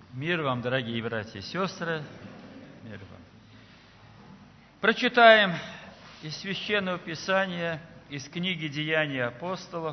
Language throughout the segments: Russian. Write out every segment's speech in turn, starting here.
Мир вам, дорогие братья и сестры, мир вам. Прочитаем из Священного Писания, из книги «Деяния апостолов»,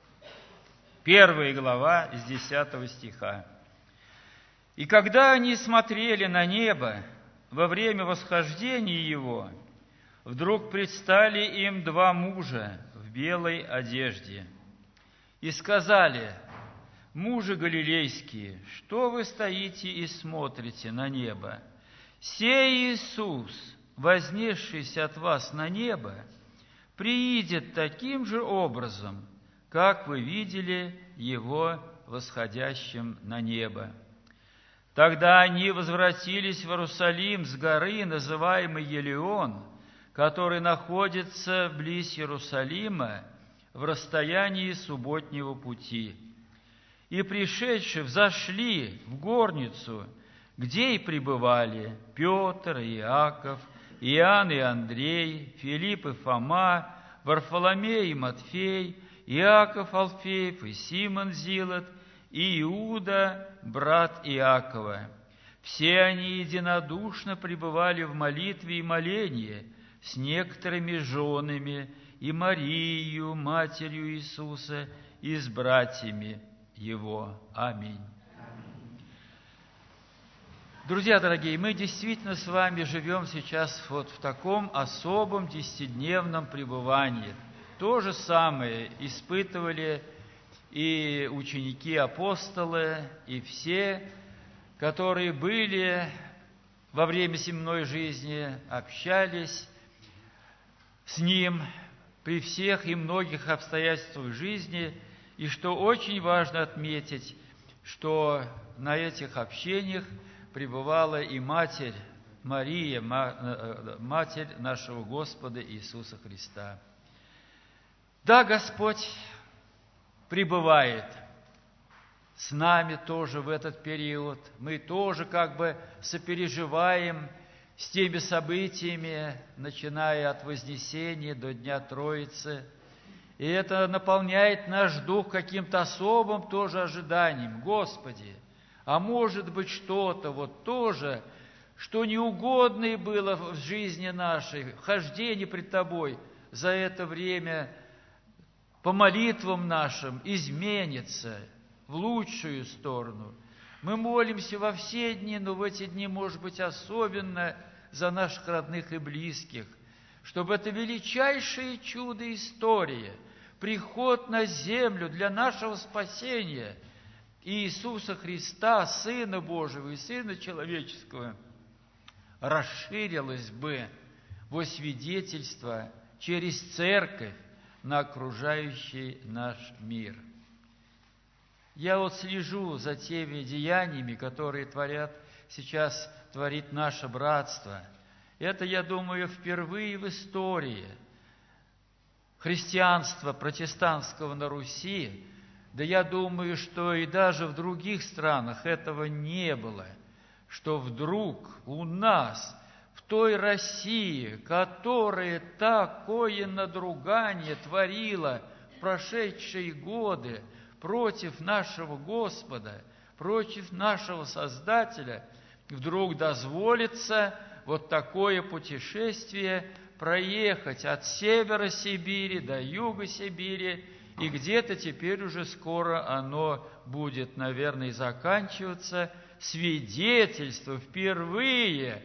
1 глава, с 10 стиха. «И когда они смотрели на небо во время восхождения его, вдруг предстали им два мужа в белой одежде и сказали: мужи галилейские, что вы стоите и смотрите на небо? Сей Иисус, вознесшийся от вас на небо, приидет таким же образом, как вы видели Его восходящим на небо. Тогда они возвратились в Иерусалим с горы, называемой Елеон, который находится близ Иерусалима, в расстоянии субботнего пути. И, пришедшие, взошли в горницу, где и пребывали Петр и Иаков, Иоанн и Андрей, Филипп и Фома, Варфоломей и Матфей, Иаков Алфеев и Симон Зилот, и Иуда, брат Иакова. Все они единодушно пребывали в молитве и молении с некоторыми женами и Марией, матерью Иисуса, и с братьями Его. Аминь. Друзья дорогие, мы действительно с вами живем сейчас вот в таком особом 10-дневном пребывании. То же самое испытывали и ученики-апостолы, и все, которые были во время земной жизни, общались с Ним при всех и многих обстоятельствах жизни. И что очень важно отметить, что на этих общениях пребывала и Матерь Мария, Матерь нашего Господа Иисуса Христа. Да, Господь пребывает с нами тоже в этот период. Мы тоже как бы сопереживаем с теми событиями, начиная от Вознесения до Дня Троицы. И это наполняет наш дух каким-то особым тоже ожиданием. Господи, а может быть что-то вот тоже, что неугодное было в жизни нашей, в хождении пред Тобой за это время, по молитвам нашим изменится в лучшую сторону. Мы молимся во все дни, но в эти дни, может быть, особенно за наших родных и близких, чтобы это величайшее чудо истории, приход на землю для нашего спасения Иисуса Христа, Сына Божьего и Сына Человеческого, расширилось бы во свидетельство через Церковь на окружающий наш мир. Я вот слежу за теми деяниями, которые сейчас творит наше братство. Это, я думаю, впервые в истории христианства протестантского на Руси, да я думаю, что и даже в других странах этого не было, что вдруг у нас, в той России, которая такое надругание творила в прошедшие годы против нашего Господа, против нашего Создателя, вдруг дозволится вот такое путешествие проехать от севера Сибири до юга Сибири, и где-то теперь уже скоро оно будет, наверное, заканчиваться, свидетельство впервые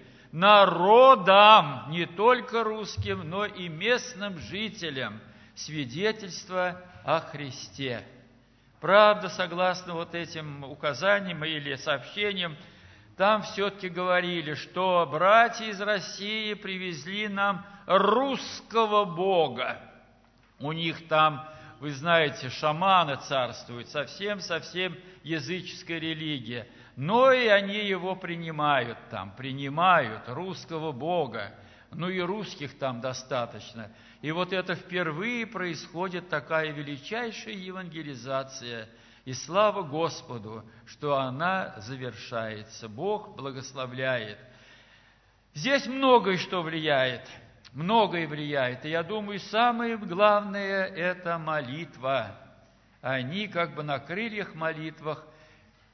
народам, не только русским, но и местным жителям, свидетельство о Христе. Правда, согласно вот этим указаниям или сообщениям, там все-таки говорили, что братья из России привезли нам русского Бога. У них там, вы знаете, шаманы царствуют, совсем языческая религия. Но и они его принимают там, принимают русского Бога. Ну и русских там достаточно. И вот это впервые происходит такая величайшая евангелизация. И слава Господу, что она завершается. Бог благословляет. Здесь многое что влияет. Многое влияет. И я думаю, самое главное – это молитва. Они как бы на крыльях молитвах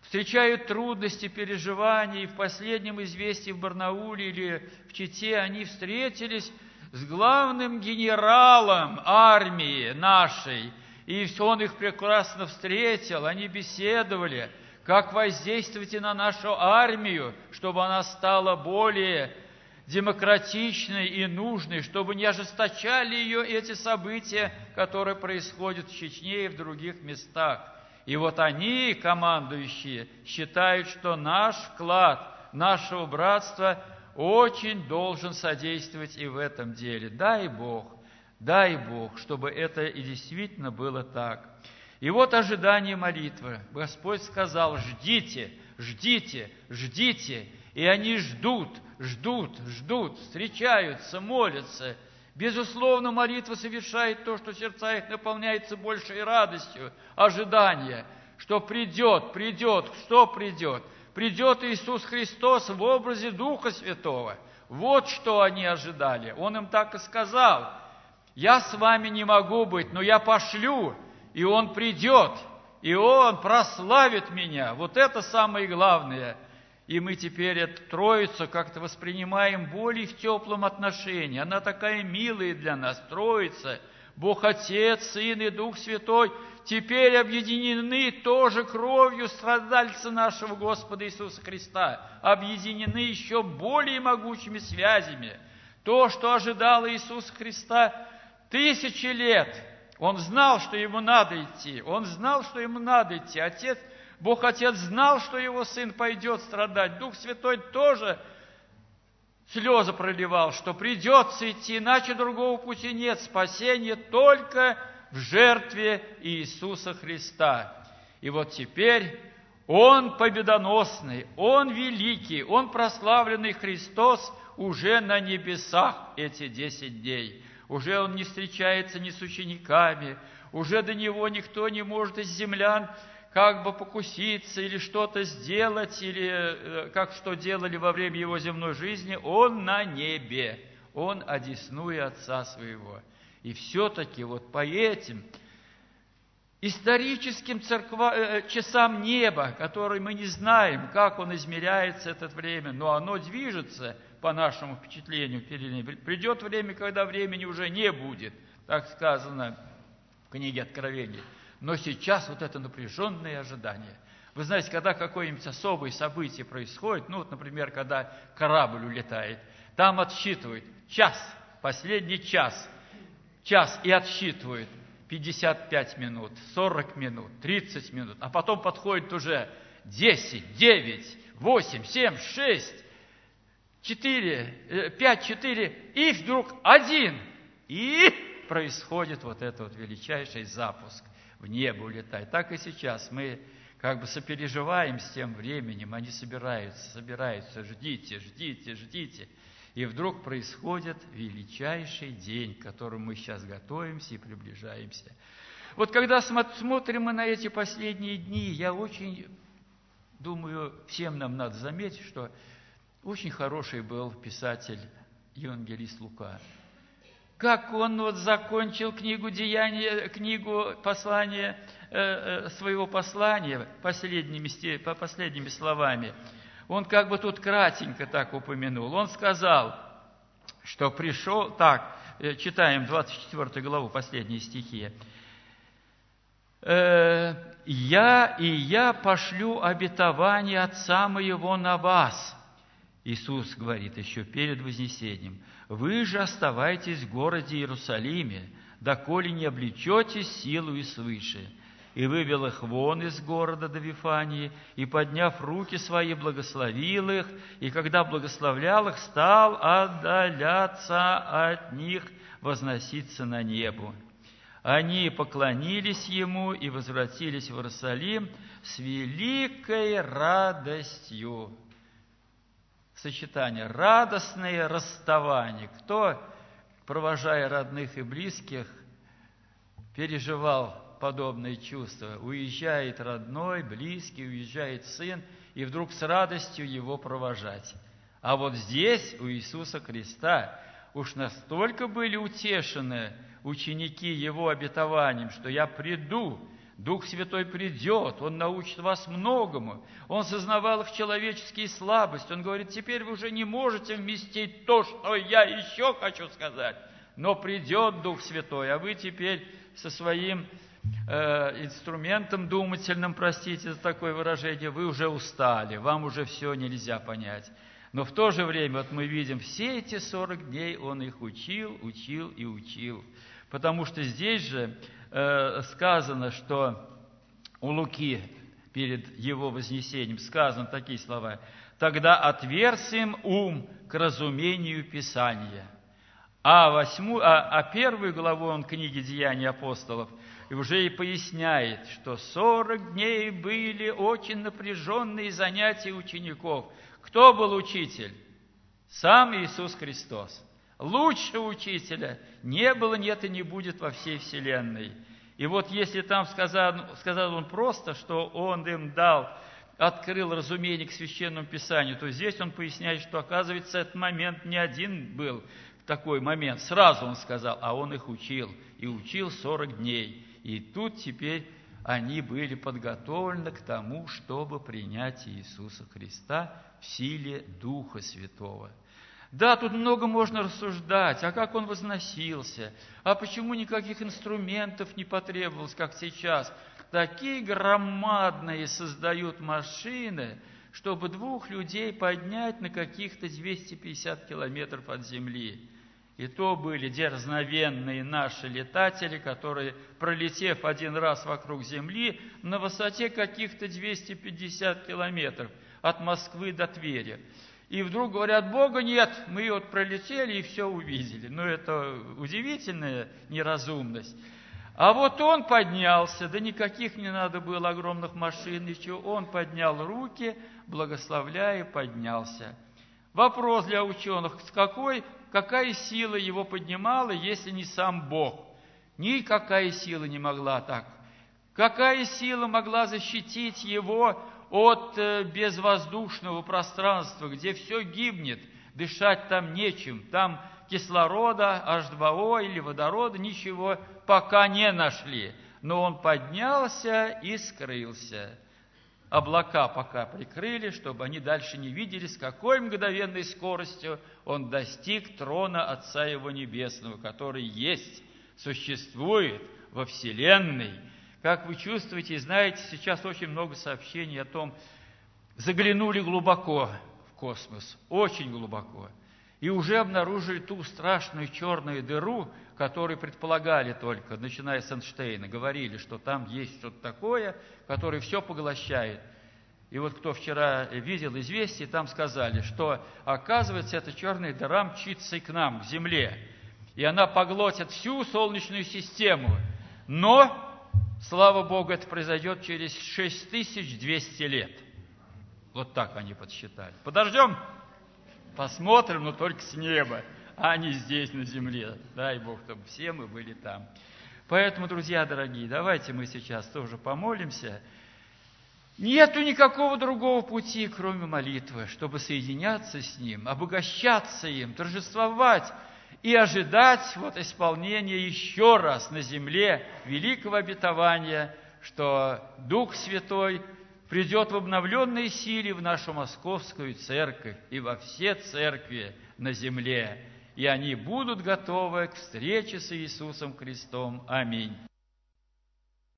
встречают трудности, переживания, и в последнем известии в Барнауле или в Чите они встретились с главным генералом армии нашей, и он их прекрасно встретил, они беседовали, как воздействовать на нашу армию, чтобы она стала более демократичной и нужной, чтобы не ожесточали ее эти события, которые происходят в Чечне и в других местах. И вот они, командующие, считают, что наш вклад, нашего братства очень должен содействовать и в этом деле. Дай Бог, чтобы это и действительно было так. И вот ожидание молитвы. Господь сказал: ждите, ждите, ждите. И они ждут, встречаются, молятся. Безусловно, молитва совершает то, что сердца их наполняется большей радостью, ожидания, что придет. Что придет? Придет Иисус Христос в образе Духа Святого. Вот что они ожидали. Он им так и сказал: я с вами не могу быть, но я пошлю, и Он придет, и Он прославит меня. Вот это самое главное. И мы теперь эту Троицу как-то воспринимаем более в теплом отношении. Она такая милая для нас, Троица, Бог Отец, Сын и Дух Святой, теперь объединены тоже кровью страдальца нашего Господа Иисуса Христа, объединены еще более могучими связями. То, что ожидало Иисуса Христа 1000 лет, Он знал, что Ему надо идти, Бог Отец знал, что Его Сын пойдет страдать. Дух Святой тоже слезы проливал, что придется идти, иначе другого пути нет. Спасение только в жертве Иисуса Христа. И вот теперь Он победоносный, Он великий, Он прославленный Христос уже на небесах эти 10 дней. Уже Он не встречается ни с учениками, уже до Него никто не может из землян как бы покуситься или что-то сделать, или как что делали во время Его земной жизни. Он на небе, Он одесную Отца Своего. И все-таки вот по этим историческим часам неба, которые мы не знаем, как он измеряется, это время, но оно движется, по нашему впечатлению, придет время, когда времени уже не будет, так сказано в книге Откровения. Но сейчас вот это напряженное ожидание. Вы знаете, когда какое-нибудь особое событие происходит, ну вот, например, когда корабль улетает, там отсчитывают час, последний час, и отсчитывают 55 минут, 40 минут, 30 минут, а потом подходит уже 10, 9, 8, 7, 6, 4, 5, 4, и вдруг 1, и происходит вот этот вот величайший запуск. В небо улетает. Так и сейчас мы как бы сопереживаем с тем временем, они собираются, ждите. И вдруг происходит величайший день, к которому мы сейчас готовимся и приближаемся. Вот когда смотрим мы на эти последние дни, я очень думаю, всем нам надо заметить, что очень хороший был писатель, евангелист Лука. Как он вот закончил книгу послания, своего послания последними словами. Он как бы тут кратенько так упомянул. Он сказал, что пришел, так, читаем 24 главу, последние стихи. «Я пошлю обетование Отца Моего на вас». Иисус говорит еще перед Вознесением: «Вы же оставайтесь в городе Иерусалиме, доколе не облечетесь силою свыше». И вывел их вон из города до Вифании, и, подняв руки свои, благословил их, и когда благословлял их, стал отдаляться от них, возноситься на небо. Они поклонились Ему и возвратились в Иерусалим с великой радостью. Сочетание радостное расставание. Кто, провожая родных и близких, переживал подобные чувства? Уезжает родной, близкий, уезжает сын, и вдруг с радостью его провожать. А вот здесь, у Иисуса Христа, уж настолько были утешены ученики Его обетованием, что я приду Дух Святой придет, Он научит вас многому. Он сознавал их человеческие слабости. Он говорит, теперь вы уже не можете вместить то, что я еще хочу сказать. Но придет Дух Святой, а вы теперь со своим инструментом думательным, простите за такое выражение, вы уже устали, вам уже все нельзя понять. Но в то же время, вот мы видим, все эти 40 дней Он их учил, учил и учил. Потому что здесь же сказано, что у Луки перед его вознесением сказаны такие слова: «Тогда отверз им ум к разумению Писания». А первую главу он книги «Деяний апостолов» уже и поясняет, что 40 дней были очень напряженные занятия учеников. Кто был учитель? Сам Иисус Христос. Лучшего учителя не было, нет и не будет во всей вселенной. И вот если там сказал он просто, что он им открыл разумение к Священному Писанию, то здесь он поясняет, что, оказывается, этот момент не один был такой момент. Сразу он сказал, а он их учил. И учил 40 дней. И тут теперь они были подготовлены к тому, чтобы принять Иисуса Христа в силе Духа Святого. Да, тут много можно рассуждать, а как он возносился, а почему никаких инструментов не потребовалось, как сейчас. Такие громадные создают машины, чтобы 2 людей поднять на каких-то 250 километров от земли. И то были дерзновенные наши летатели, которые, пролетев один раз вокруг Земли, на высоте каких-то 250 километров от Москвы до Твери. И вдруг говорят, Бога нет, мы вот пролетели и все увидели. Ну, это удивительная неразумность. А вот он поднялся, да никаких не надо было огромных машин, ничего. Он поднял руки, благословляя, поднялся. Вопрос для ученых, какая сила его поднимала, если не сам Бог? Никакая сила не могла так. Какая сила могла защитить его от безвоздушного пространства, где все гибнет, дышать там нечем, там кислорода, H2O или водорода, ничего пока не нашли. Но он поднялся и скрылся. Облака пока прикрыли, чтобы они дальше не видели, с какой мгновенной скоростью он достиг трона Отца Его Небесного, который есть, существует во Вселенной. Как вы чувствуете и знаете, сейчас очень много сообщений о том, заглянули глубоко в космос, очень глубоко, и уже обнаружили ту страшную черную дыру, которую предполагали только, начиная с Эйнштейна, говорили, что там есть что-то такое, которое все поглощает. И вот кто вчера видел «Известия», там сказали, что, оказывается, эта черная дыра мчится и к нам, к Земле, и она поглотит всю Солнечную систему, но... Слава Богу, это произойдет через 6200 лет. Вот так они подсчитали. Подождем, посмотрим, но только с неба, а не здесь, на земле. Дай Бог, чтобы все мы были там. Поэтому, друзья дорогие, давайте мы сейчас тоже помолимся. Нету никакого другого пути, кроме молитвы, чтобы соединяться с Ним, обогащаться им, торжествовать и ожидать вот исполнения еще раз на земле великого обетования, что Дух Святой придет в обновленной силе в нашу московскую церковь и во все церкви на земле, и они будут готовы к встрече с Иисусом Христом. Аминь.